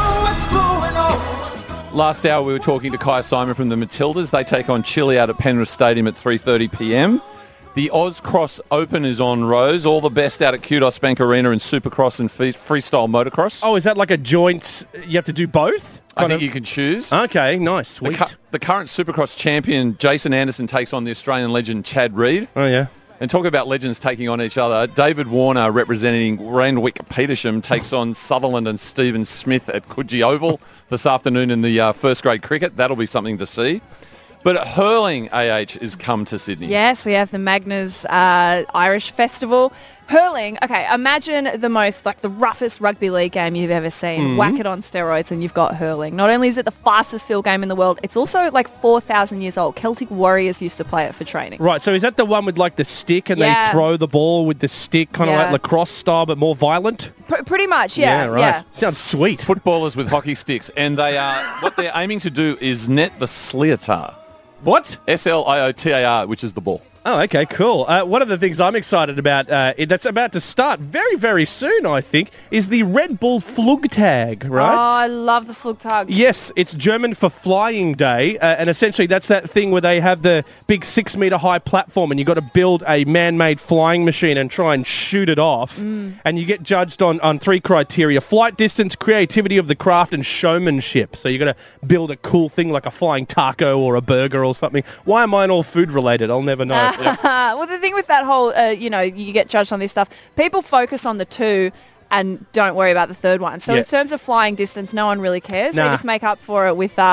Last hour we were talking to Kaya Simon from the Matildas. They take on Chile out at Penrith Stadium at 3:30 p.m. The Oz Cross Open is on, Rose. All the best out at Kudos Bank Arena in Supercross and freestyle motocross. Oh, is that like a joint, you have to do both? I think you can choose. Okay, nice, sweet. The current Supercross champion, Jason Anderson, takes on the Australian legend, Chad Reed. Oh, yeah. And talk about legends taking on each other. David Warner, representing Randwick Petersham, takes on Sutherland and Stephen Smith at Coogee Oval this afternoon in the first grade cricket. That'll be something to see. But hurling, AH, has come to Sydney. Yes, we have the Magnus Irish Festival. Hurling, okay, imagine the roughest rugby league game you've ever seen. Whack it on steroids and you've got hurling. Not only is it the fastest field game in the world, it's also like 4,000 years old. Celtic Warriors used to play it for training. Right, so is that the one with like the stick and Yeah. they throw the ball with the stick, kind of Yeah. like lacrosse style but more violent? Pretty much, yeah. right. Yeah. Sounds sweet. Footballers with hockey sticks. And they are what they're aiming to do is net the Sliotar. What? Sliotar, which is the ball. Oh, okay, cool. One of the things I'm excited about that's about to start very, very soon, I think, is the Red Bull Flugtag, right? Oh, I love the Flugtag. Yes, it's German for Flying Day, and essentially that's that thing where they have the big 6 metre high platform and you've got to build a man-made flying machine and try and shoot it off, and you get judged on 3 criteria: flight distance, creativity of the craft, and showmanship. So you've got to build a cool thing like a flying taco or a burger or something. Why am mine all food-related? I'll never know. Well, the thing with that whole, you get judged on this stuff, people focus on the 2 and don't worry about the 3rd one. So in terms of flying distance, no one really cares. They just make up for it with,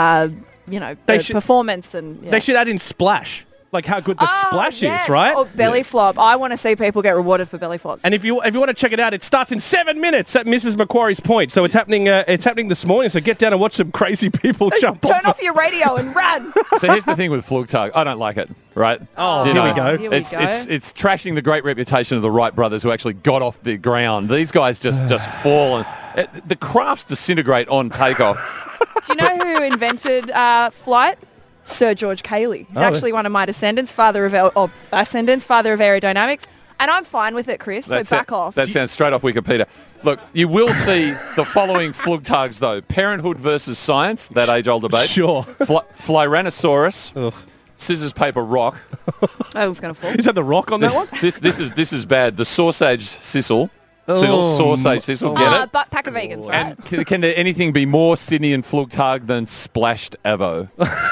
performance. And They should add in splash. Like how good the splash is, right? Or belly flop. I want to see people get rewarded for belly flops. And if you want to check it out, it starts in 7 minutes at Mrs. Macquarie's Point. So it's happening. It's happening this morning. So get down and watch some crazy people jump off. Turn off your radio and run. So here's the thing with Flugtag. I don't like it, right? Oh, here we go. It's trashing the great reputation of the Wright brothers who actually got off the ground. These guys just fall and the crafts disintegrate on takeoff. Do you know who invented flight? Sir George Cayley. He's actually one of my descendants, father of aerodynamics, and I'm fine with it, Chris. So back off. That sounds straight off Wikipedia. Look, you will see the following Flugtags though: Parenthood versus Science, that age-old debate. Sure. Flyranosaurus, Scissors Paper Rock. That was going to fall. Is that the rock on that one? This is bad. The Sausage Sissel. Sausage Sissel, get it? But pack of vegans, right? And can there anything be more Sydney and Flugtag than Splashed Avo?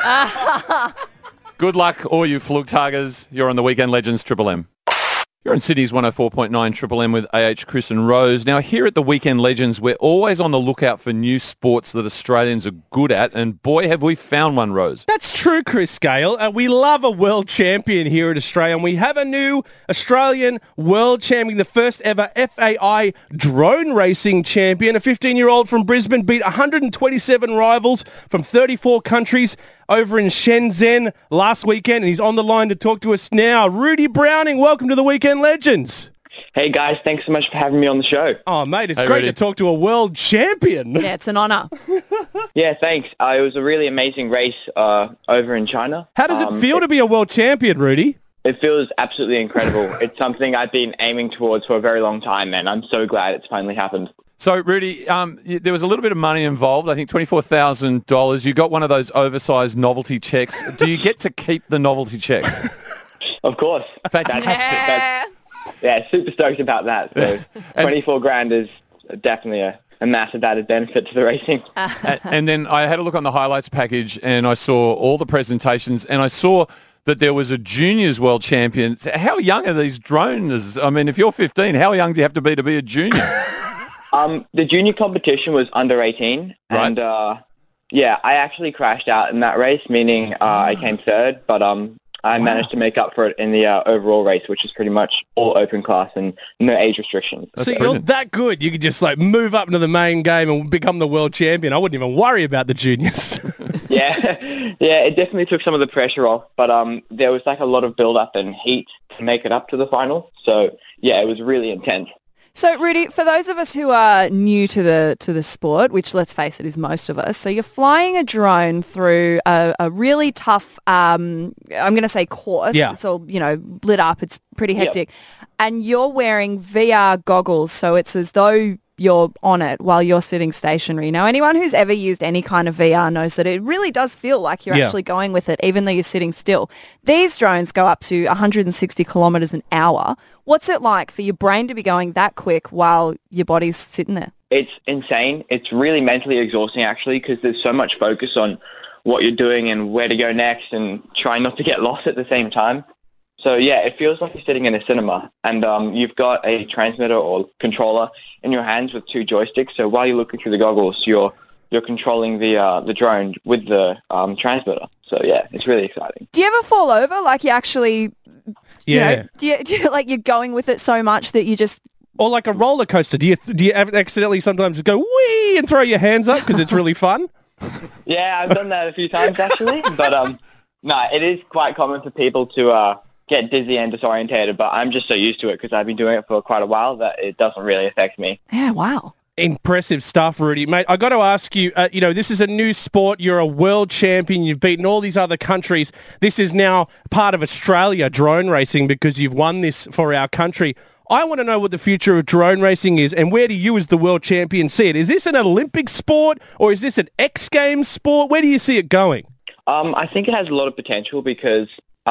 Good luck, all you Flugtagers. You're on the Weekend Legends Triple M. You're on Sydney's 104.9 Triple M with AH, Chris and Rose. Now, here at the Weekend Legends, we're always on the lookout for new sports that Australians are good at, and boy, have we found one, Rose. That's true, Chris Gale. We love a world champion here at Australia, and we have a new Australian world champion, the first ever FAI drone racing champion. A 15-year-old from Brisbane beat 127 rivals from 34 countries over in Shenzhen last weekend, and he's on the line to talk to us now. Rudy Browning, welcome to the Weekend Legends. Hey guys, thanks so much for having me on the show. Oh mate, it's great to talk to a world champion. Yeah, it's an honour. Yeah, thanks. It was a really amazing race over in China. How does it feel to be a world champion, Rudy? It feels absolutely incredible. It's something I've been aiming towards for a very long time, and I'm so glad it's finally happened. So, Rudy, there was a little bit of money involved, I think $24,000. You got one of those oversized novelty checks. Do you get to keep the novelty check? Of course. Fantastic. Yeah, super stoked about that. So 24 grand is definitely a massive added benefit to the racing. And then I had a look on the highlights package and I saw all the presentations and I saw that there was a juniors world champion. How young are these drones? I mean, if you're 15, how young do you have to be a junior? The junior competition was under 18, and I actually crashed out in that race, meaning I came third, but I managed to make up for it in the overall race, which is pretty much all open class and no age restrictions. So you're that good, you could just like move up into the main game and become the world champion. I wouldn't even worry about the juniors. Yeah, it definitely took some of the pressure off, but there was like a lot of build-up and heat to make it up to the final. So yeah, it was really intense. So, Rudy, for those of us who are new to the sport, which, let's face it, is most of us, so you're flying a drone through a really tough, I'm going to say course. Yeah. It's all, lit up. It's pretty hectic. Yep. And you're wearing VR goggles, so it's as though you're on it while you're sitting stationary. Now, anyone who's ever used any kind of VR knows that it really does feel like you're actually going with it, even though you're sitting still. These drones go up to 160 kilometres an hour. What's it like for your brain to be going that quick while your body's sitting there? It's insane. It's really mentally exhausting, actually, because there's so much focus on what you're doing and where to go next and trying not to get lost at the same time. So yeah, it feels like you're sitting in a cinema, and you've got a transmitter or controller in your hands with 2 joysticks. So while you're looking through the goggles, you're controlling the drone with the transmitter. So yeah, it's really exciting. Do you ever fall over? Like you actually, Yeah. do you like you're going with it so much that you just... Or like a roller coaster. Do you accidentally sometimes go wee and throw your hands up because it's really fun? Yeah, I've done that a few times actually, but no, it is quite common for people to get dizzy and disorientated, but I'm just so used to it because I've been doing it for quite a while that it doesn't really affect me. Yeah, wow. Impressive stuff, Rudy. Mate, I got to ask you, this is a new sport. You're a world champion. You've beaten all these other countries. This is now part of Australia, drone racing, because you've won this for our country. I want to know what the future of drone racing is, and where do you as the world champion see it? Is this an Olympic sport, or is this an X Games sport? Where do you see it going? I think it has a lot of potential because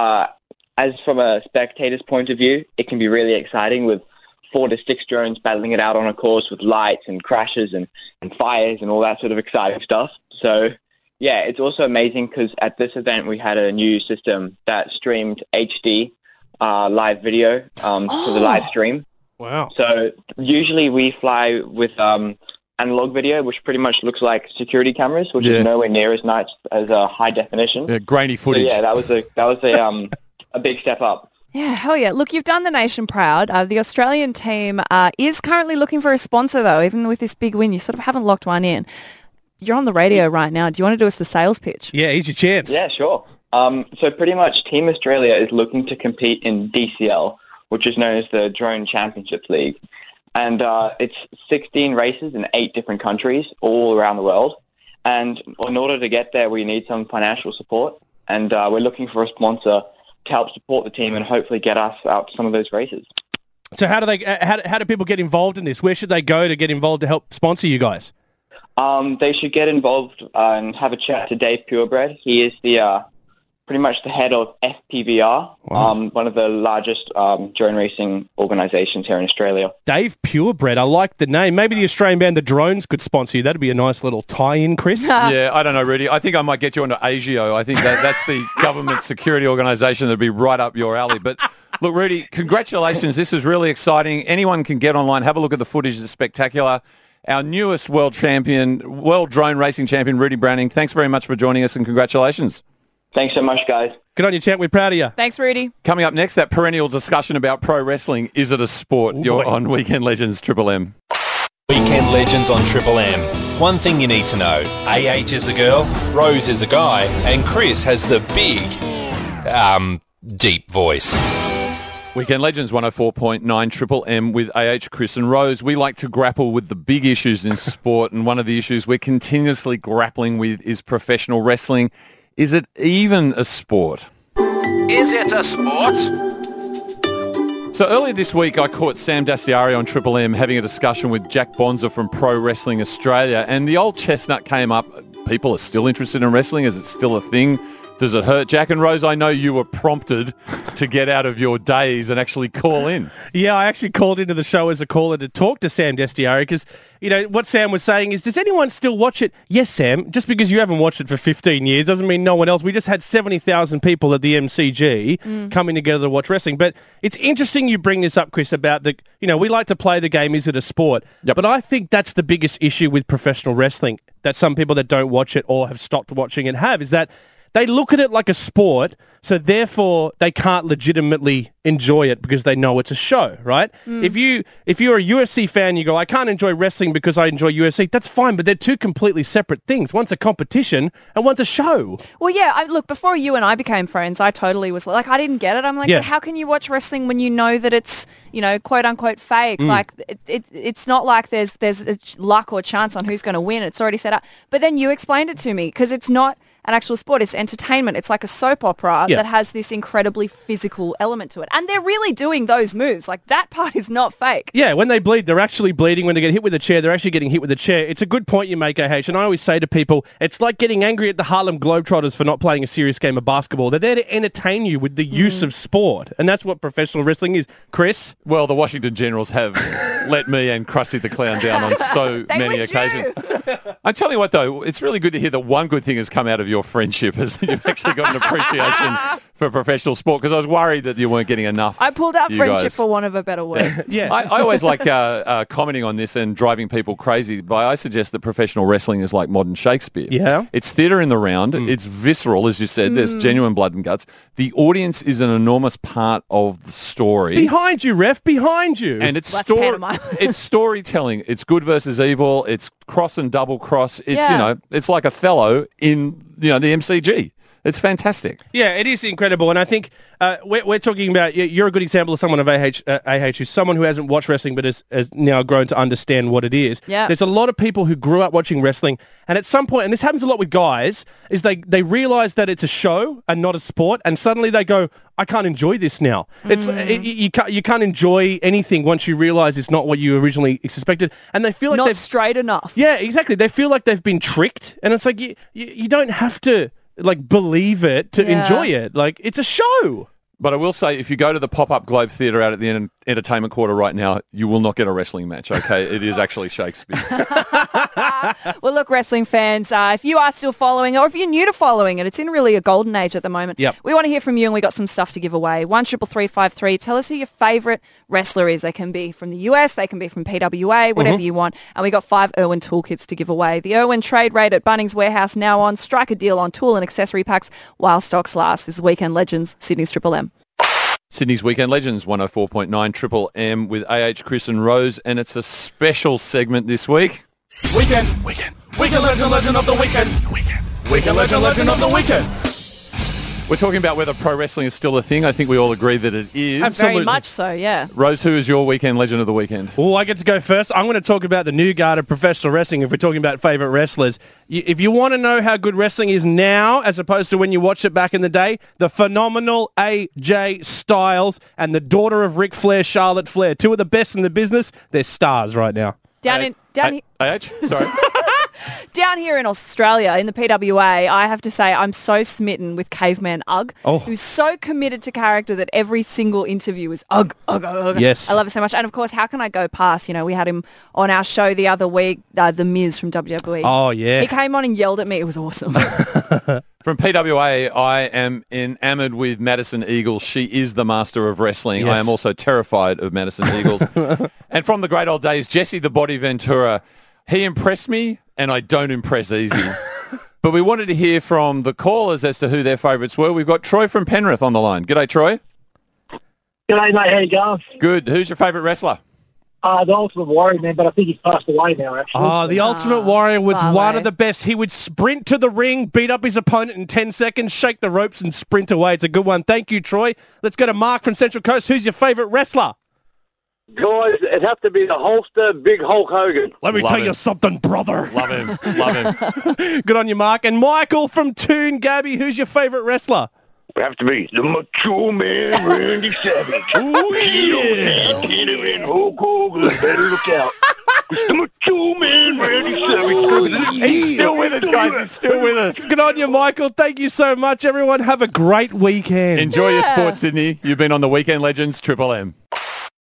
as from a spectator's point of view, it can be really exciting with 4 to 6 drones battling it out on a course with lights and crashes and fires and all that sort of exciting stuff. So, yeah, it's also amazing because at this event we had a new system that streamed HD live video to the live stream. Wow. So usually we fly with analog video, which pretty much looks like security cameras, which is nowhere near as nice as high definition. Yeah, grainy footage. So, yeah, that was a big step up. Yeah, hell yeah. Look, you've done the nation proud. The Australian team is currently looking for a sponsor, though. Even with this big win, you sort of haven't locked one in. You're on the radio right now. Do you want to do us the sales pitch? Yeah, here's your chance. Yeah, sure. So pretty much Team Australia is looking to compete in DCL, which is known as the Drone Championships League. And it's 16 races in 8 different countries all around the world. And in order to get there, we need some financial support. And we're looking for a sponsor to help support the team and hopefully get us out to some of those races. So how do people get involved in this? Where should they go to get involved to help sponsor you guys? They should get involved and have a chat to Dave Purebred. He is the pretty much the head of FPVR, one of the largest drone racing organisations here in Australia. Dave Purebred, I like the name. Maybe the Australian band The Drones could sponsor you. That'd be a nice little tie-in, Chris. Yeah, I don't know, Rudy. I think I might get you onto ASIO. I think that's the government security organisation that'd be right up your alley. But look, Rudy, congratulations. This is really exciting. Anyone can get online, have a look at the footage. It's spectacular. Our newest world drone racing champion, Rudy Browning. Thanks very much for joining us and congratulations. Thanks so much, guys. Good on you, champ. We're proud of you. Thanks, Rudy. Coming up next, that perennial discussion about pro wrestling. Is it a sport? You're on Weekend Legends Triple M. Weekend Legends on Triple M. One thing you need to know. AH is a girl, Rose is a guy, and Chris has the big, deep voice. Weekend Legends 104.9 Triple M with AH, Chris and Rose. We like to grapple with the big issues in sport, and one of the issues we're continuously grappling with is professional wrestling. Is it even a sport? Is it a sport? So earlier this week, I caught Sam Dastiari on Triple M having a discussion with Jack Bonza from Pro Wrestling Australia, and the old chestnut came up. People are still interested in wrestling. Is it still a thing? Does it hurt? Jack and Rose, I know you were prompted to get out of your days and actually call in. Yeah, I actually called into the show as a caller to talk to Sam Dastiari because, what Sam was saying is, does anyone still watch it? Yes, Sam. Just because you haven't watched it for 15 years doesn't mean no one else. We just had 70,000 people at the MCG coming together to watch wrestling. But it's interesting you bring this up, Chris, about we like to play the game, is it a sport? Yep. But I think that's the biggest issue with professional wrestling, that some people that don't watch it or have stopped watching it have, is that they look at it like a sport, so therefore they can't legitimately enjoy it because they know it's a show, right? If you're a UFC fan, you go, I can't enjoy wrestling because I enjoy UFC. That's fine, but they're two completely separate things. One's a competition and one's a show. Well, yeah, look, before you and I became friends, I totally was like, I didn't get it. I'm like, Yeah. but how can you watch wrestling when you know that it's, quote unquote fake? Like, it's not like there's a luck or chance on who's going to win. It's already set up. But then you explained it to me because it's not an actual sport. It's entertainment. It's like a soap opera that has this incredibly physical element to it. And they're really doing those moves. Like, that part is not fake. Yeah, when they bleed, they're actually bleeding. When they get hit with a chair, they're actually getting hit with a chair. It's a good point you make, AH. And I always say to people, it's like getting angry at the Harlem Globetrotters for not playing a serious game of basketball. They're there to entertain you with the use of sport. And that's what professional wrestling is. Chris? Well, the Washington Generals have let me and Krusty the Clown down on so many occasions. I tell you what, though, it's really good to hear that one good thing has come out of your friendship is that you've actually got an appreciation for professional sport, because I was worried that you weren't getting enough. I pulled out you friendship guys. for want of a better word. Yeah. I always like commenting on this and driving people crazy, but I suggest that professional wrestling is like modern Shakespeare. Yeah. It's theatre in the round. It's visceral, as you said. There's genuine blood and guts. The audience is an enormous part of the story. Behind you, ref, behind you. And it's Less pantomime. it's storytelling. It's good versus evil. It's cross and double cross. It's Yeah. it's like Othello in the MCG. It's fantastic. Yeah, it is incredible. And I think we're talking about, you're a good example of someone of AH who's someone who hasn't watched wrestling but has now grown to understand what it is. Yeah. There's a lot of people who grew up watching wrestling, and at some point, and this happens a lot with guys, is they realise that it's a show and not a sport, and suddenly they go, I can't enjoy this now. It's you can't enjoy anything once you realise it's not what you originally expected, and they feel like Not they've straight enough. Yeah, exactly. They feel like they've been tricked, and it's like you don't have to believe it to enjoy it. Like, it's a show. But I will say, if you go to the pop-up Globe Theatre out at the entertainment quarter right now, you will not get a wrestling match, okay? It is actually Shakespeare. Well, look, wrestling fans, if you are still following, or if you're new to following it, it's in really a golden age at the moment. Yep. We want to hear from you, and we got some stuff to give away. 13353. Tell us who your favourite wrestler is. They can be from the US, they can be from PWA, whatever you want. And we got 5 Irwin toolkits to give away. The Irwin trade rate at Bunnings Warehouse now on. Strike a deal on tool and accessory packs while stocks last. This is Weekend Legends, Sydney's Triple M. Sydney's Weekend Legends, 104.9 Triple M with AH, Chris and Rose, and it's a special segment this week. Weekend legend of the weekend. Weekend legend of the weekend. We're talking about whether pro wrestling is still a thing. I think we all agree that it is. Absolutely. Very much so, yeah. Rose, who is your Weekend Legend of the weekend? Oh, I get to go first. I'm going to talk about the new guard of professional wrestling if we're talking about favourite wrestlers. If you want to know how good wrestling is now as opposed to when you watched it back in the day, the phenomenal AJ Styles and the daughter of Ric Flair, Charlotte Flair, two of the best in the business. They're stars right now. Down Sorry. Down here in Australia, in the PWA, I have to say I'm so smitten with Caveman Ugg, who's so committed to character that every single interview is Ugg, Ugg, Ugg, Ugg. Yes. I love it so much. And of course, how can I go past, we had him on our show the other week, The Miz from WWE. Oh, yeah. He came on and yelled at me. It was awesome. From PWA, I am enamored with Madison Eagles. She is the master of wrestling. Yes. I am also terrified of Madison Eagles. And from the great old days, Jesse the Body Ventura. He impressed me, and I don't impress easy. But we wanted to hear from the callers as to who their favourites were. We've got Troy from Penrith on the line. G'day, Troy. G'day, mate. How you going? Good. Who's your favourite wrestler? The Ultimate Warrior, man, but I think he's passed away now, actually. Oh, the Ultimate Warrior was far one away. of the best. He would sprint to the ring, beat up his opponent in 10 seconds, shake the ropes and sprint away. It's a good one. Thank you, Troy. Let's go to Mark from Central Coast. Who's your favourite wrestler? Guys, it'd have to be the Holster Big Hulk Hogan. Let me Love tell him. you something, brother. Love him. Love him. Good on you, Mark. And Michael from Toon Gabby, who's your favourite wrestler? It'd have to be the Macho Man Randy Savage. Oh, yeah. And Hulk Hogan, better look out. The Macho Man Randy Savage. He's still with us, guys. He's still with us. Good on you, Michael. Thank you so much, everyone. Have a great weekend. Enjoy your sports, Sydney. You've been on the Weekend Legends, Triple M.